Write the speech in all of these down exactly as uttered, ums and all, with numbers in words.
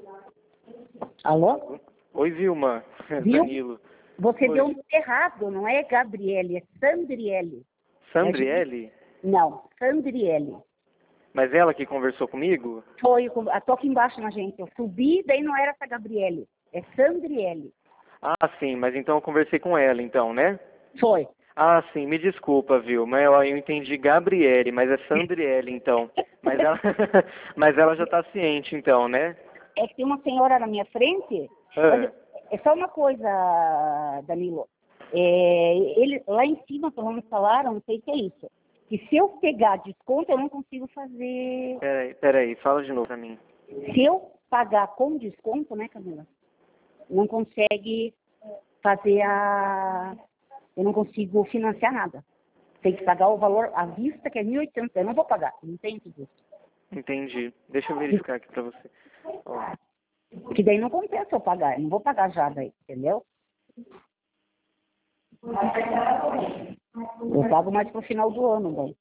Alô? Oi, Vilma. Viu? Danilo. Você Oi. deu um errado, não é Gabriele, é Sandriele. Sandriele? Não, Sandriele. Mas ela que conversou comigo? Foi, tô aqui embaixo na gente. Eu subi, daí não era essa Gabriele, é Sandriele. Ah, sim, mas então eu conversei com ela, então, né? Foi. Ah, sim, me desculpa, viu? Mas eu, eu entendi Gabriele, mas é Sandriele, então. Mas ela, mas ela já tá ciente, então, né? É que tem uma senhora na minha frente, mas Ah, é só uma coisa, Danilo. É, ele, lá em cima, pelo menos falaram, não sei se é isso, que se eu pegar desconto, eu não consigo fazer. peraí, peraí, fala de novo pra mim. Se eu pagar com desconto, né, Camila? Não consegue fazer a. Eu não consigo financiar nada. Tem que pagar o valor à vista, que é mil e oitocentos. Eu não vou pagar, não tem tudo isso. Entendi. Deixa eu verificar aqui pra você. Ó, Que daí não compensa eu pagar, eu não vou pagar já daí, entendeu? Eu pago mais pro final do ano daí.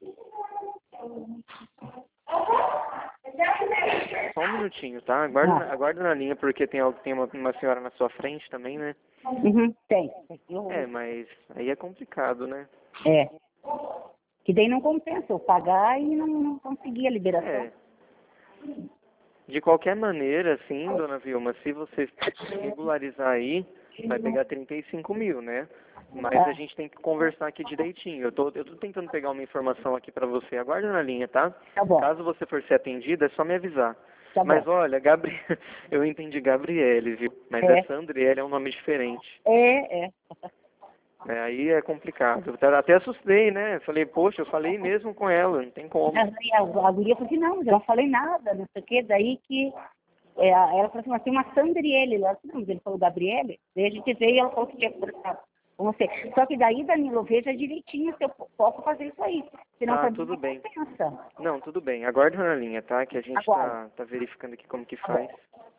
só um minutinho, tá? Aguarda, na- aguarda na linha, porque tem, al- tem uma, uma senhora na sua frente também, né? Uhum, tem. Eu- É, mas aí é complicado, né? É. Que daí não compensa eu pagar e não, não conseguir a liberação. É. De qualquer maneira, assim, dona Vilma, se você regularizar aí, vai pegar trinta e cinco mil, né? Mas a gente tem que conversar aqui direitinho. Eu tô, eu tô tentando pegar uma informação aqui pra você. Aguarda na linha, tá? Tá bom, Caso você for ser atendida, é só me avisar. tá Mas bom. olha, Gabri... eu entendi Gabriele, viu? Mas É. essa Andriele é um nome diferente. É, é. É, aí é complicado. Eu até assustei, né? Falei, poxa, eu falei mesmo com ela, não tem como. Aí a, a guria falou assim, não, mas eu não falei nada, não sei o quê. Daí que é, a- ela falou assim, mas tem uma Sandriele lá. Eu falei, não, mas ele falou Gabriele. Daí a gente veio e ela falou que tinha conversado com você. Só que daí, Danilo, veja direitinho se eu po- posso fazer isso aí. Senão Ah, pra mim tudo não bem. compensa. Não, tudo bem. Aguarde na linha, tá? Que a gente Agora. tá, tá verificando aqui como que Tá faz.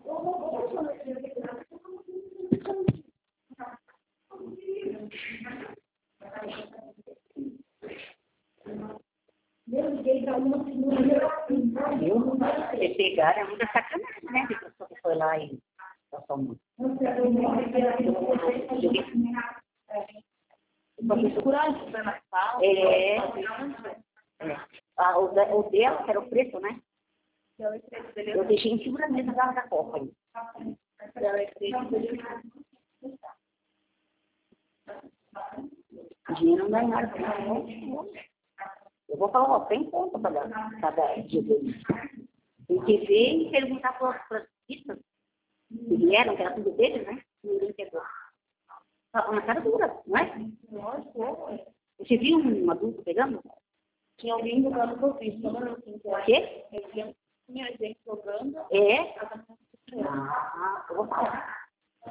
Viu? Você pegar é muita sacanagem, né? De pessoa que foi lá e passou muito. É. É. Ah, o, da- o dela, que era o preço, né? Eu deixei em cima da mesa da, da copa aí. O dinheiro não dá em nada. Eu vou falar, ó, tem conta para dar cada dia deles. Tem que ver e perguntar para os francistas, que vieram, que era tudo deles, né? Ninguém pegou. Tá uma cara dura, não é? Você viu um adulto pegando? Tinha alguém jogando por vídeo, não assim, O quê? tinha gente jogando. É? Ah, eu vou falar.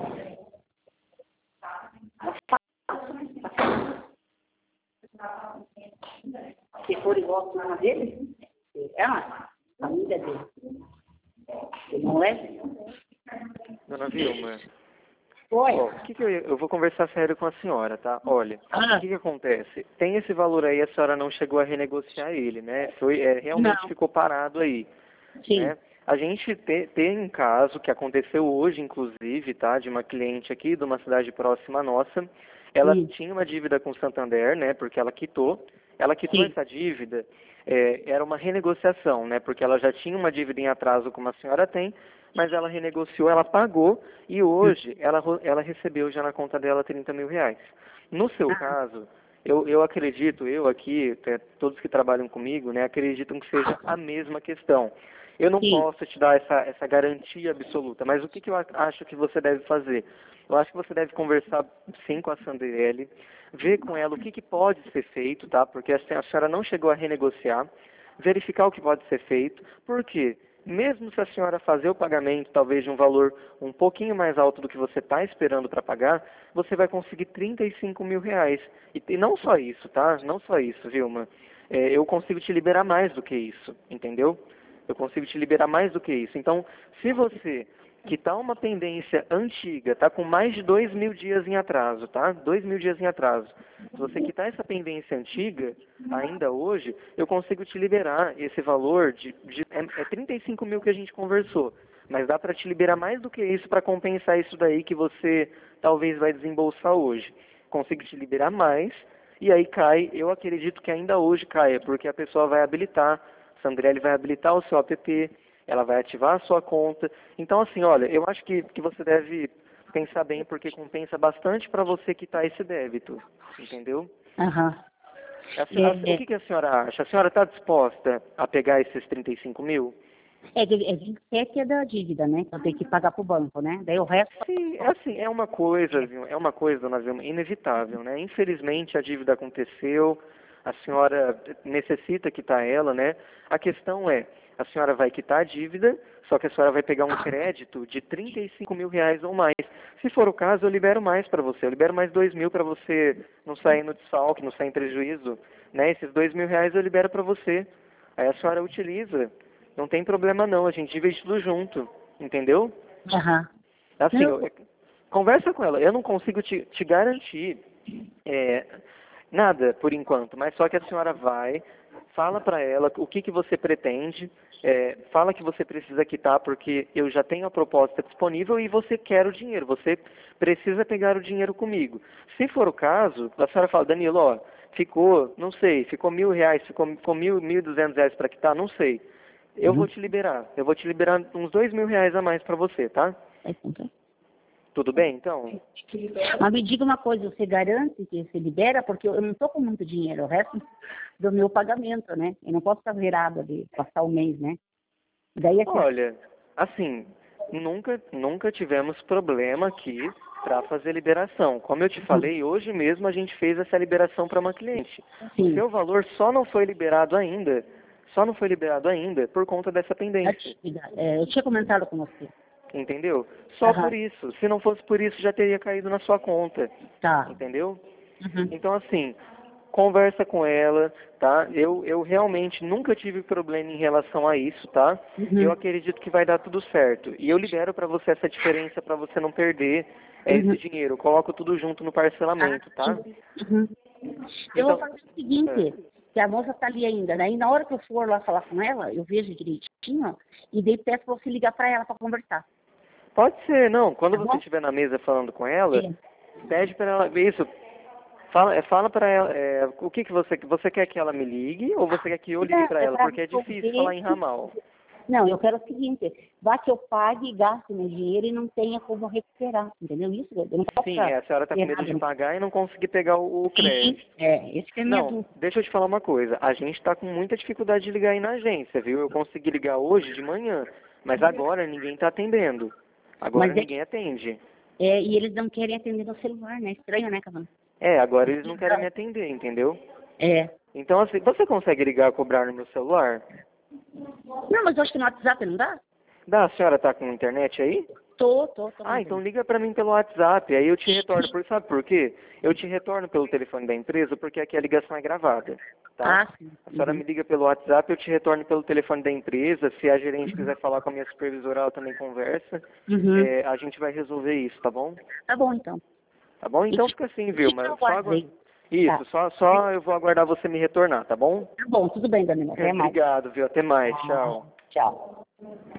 Se for igual a turma dele, é uma família dele. Ele não leva? Dona Vilma, Foi. ó, o que que eu, ia- eu vou conversar sério com a senhora, tá? Olha, Ah, o que que acontece? Tem esse valor aí, a senhora não chegou a renegociar ele, né? Foi, é, realmente Não. ficou parado aí, sim. né? A gente te, tem um caso que aconteceu hoje, inclusive, tá? De uma cliente aqui de uma cidade próxima à nossa. Ela Hum. tinha uma dívida com o Santander, né? Porque ela quitou. Ela quitou Sim. essa dívida, é, era uma renegociação, né? Porque ela já tinha uma dívida em atraso, como a senhora tem, mas ela renegociou, ela pagou e hoje ela, ro- ela recebeu já na conta dela trinta mil reais. No seu Ah. caso, eu, eu acredito, eu aqui, é, todos que trabalham comigo, né, acreditam que seja a mesma questão. Eu não Sim. posso te dar essa, essa garantia absoluta, mas o que, que eu a- acho que você deve fazer? Eu acho que você deve conversar sim com a Sandrelli, ver com ela o que, que pode ser feito, tá? Porque a senhora a senhora não chegou a renegociar, verificar o que pode ser feito, porque mesmo se a senhora fazer o pagamento talvez de um valor um pouquinho mais alto do que você está esperando para pagar, você vai conseguir trinta e cinco mil reais. E, e não só isso, tá? Não só isso, Vilma. É, eu consigo te liberar mais do que isso, entendeu? Eu consigo te liberar mais do que isso. Então, se você que está uma pendência antiga, está com mais de dois mil dias em atraso, tá? Dois mil dias em atraso. Se você quitar essa pendência antiga, ainda hoje, eu consigo te liberar esse valor de, de é, é trinta e cinco mil que a gente conversou. Mas dá para te liberar mais do que isso para compensar isso daí que você talvez vai desembolsar hoje. Consigo te liberar mais, e aí cai, eu acredito que ainda hoje caia, porque a pessoa vai habilitar, a Sandrelli vai habilitar o seu app, ela vai ativar a sua conta. Então, assim, olha, eu acho que, que você deve pensar bem, porque compensa bastante para você quitar esse débito, entendeu? Aham. A senhora- o que, que a senhora acha? A senhora está disposta a pegar esses trinta e cinco mil? É, de- é vinte e sete é da dívida, né? Que eu tenho que pagar pro banco, né? Daí o resto. Sim, é assim, é uma coisa, viu? É uma coisa, dona Vilma, inevitável, né? Infelizmente a dívida aconteceu, a senhora necessita quitar ela, né? A questão é, a senhora vai quitar a dívida, só que a senhora vai pegar um crédito de trinta e cinco mil reais ou mais. Se for o caso, eu libero mais para você, eu libero mais dois mil para você não sair no desfalque, não sair em prejuízo, né? Esses dois mil reais eu libero para você. Aí a senhora utiliza, não tem problema não, a gente divide tudo junto, entendeu? Aham. Assim, Não, eu- conversa com ela. Eu não consigo te, te garantir é, nada por enquanto, mas só que a senhora vai, fala para ela o que, que você pretende, é, fala que você precisa quitar porque eu já tenho a proposta disponível e você quer o dinheiro, você precisa pegar o dinheiro comigo. Se for o caso, a senhora fala, Danilo, ó, ficou, não sei, ficou mil reais, ficou, ficou mil, mil e duzentos reais para quitar, não sei. Eu Uhum. vou te liberar, eu vou te liberar uns dois mil reais a mais para você, tá? é contra. Tudo bem, então? Mas me diga uma coisa, você garante que você libera? Porque eu não estou com muito dinheiro, o resto do meu pagamento, né? Eu não posso estar virada de passar o mês, né? Daí aqui. Olha, assim, nunca, nunca tivemos problema aqui para fazer liberação. Como eu te falei, hoje mesmo a gente fez essa liberação para uma cliente. O Sim. seu valor só não foi liberado ainda, só não foi liberado ainda por conta dessa pendência. É, eu tinha comentado com você. Entendeu? Só Aham. por isso. Se não fosse por isso, já teria caído na sua conta. Tá. Entendeu? Uhum. Então, assim, conversa com ela, tá? Eu, eu realmente nunca tive problema em relação a isso, tá? Uhum. Eu acredito que vai dar tudo certo. E eu libero para você essa diferença para você não perder é, Uhum. esse dinheiro. Eu coloco tudo junto no parcelamento, tá? Uhum. Eu vou Então, fazer o seguinte, que a moça está ali ainda, daí na hora que eu for lá falar com ela, eu vejo direitinho e daí peço para você ligar para ela para conversar. pode ser, não. Quando Tá você bom? estiver na mesa falando com ela, É. pede para ela, isso, fala, é, fala para ela, é, o que que você, você quer que ela me ligue ou você quer que eu ligue para É ela? pra Porque é difícil falar em ramal. Não, eu quero o seguinte, vá que eu pague e gaste meu dinheiro e não tenha como recuperar, entendeu isso? Eu não posso Sim, é, a senhora está com ter medo nada, de não. pagar e não conseguir pegar o, o crédito. Sim, é, esse que é a minha Não, dúvida. deixa eu te falar uma coisa. A gente está com muita dificuldade de ligar aí na agência, viu? Eu consegui ligar hoje de manhã, mas agora ninguém está atendendo. Agora Mas é, ninguém atende. é, e eles não querem atender no celular, né? Estranho, né, Cavano? É, agora eles não querem me atender, entendeu? É. Então, assim, você consegue ligar e cobrar no meu celular? Não, mas eu acho que no WhatsApp não dá? Dá, a senhora tá com internet aí? Tô, tô, tô. Ah, então liga pra mim pelo WhatsApp, aí eu te retorno. Por, sabe por quê? Eu te retorno pelo telefone da empresa porque aqui a ligação é gravada, tá? Ah, sim. A senhora Uhum. me liga pelo WhatsApp, eu te retorno pelo telefone da empresa. Se a gerente quiser falar com a minha supervisora, ela também conversa. Uhum. É, a gente vai resolver isso, tá bom? Tá bom, então. Tá bom? Então fica assim, viu? Fica Mas no só agora... guardei. Isso, Tá. só, só eu vou aguardar você me retornar, tá bom? Tá bom, tudo bem, Danilo. Até mais. Obrigado, viu? Até mais. Tchau. Tchau.